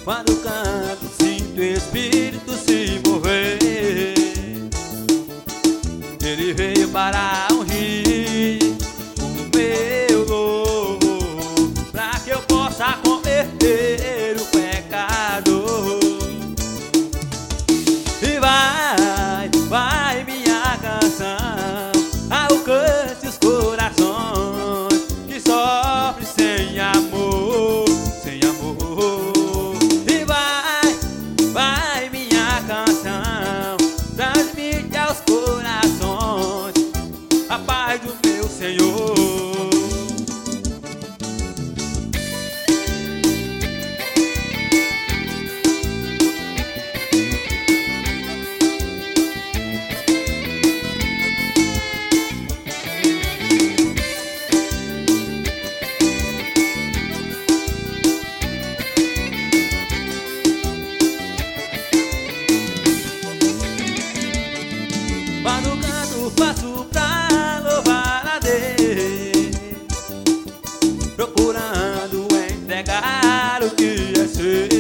Quando canto, sinto o Espírito se mover. Ele veio para ungir o meu louvor, pra que eu possa converter o pecado. E vai minha canção, alcance os corações que sofrem sem amor, sem amor. E vai minha canção, transmite aos corações a paz do meu Senhor. Quando canto faço pra louvar a Deus, procurando entregar o que é seu.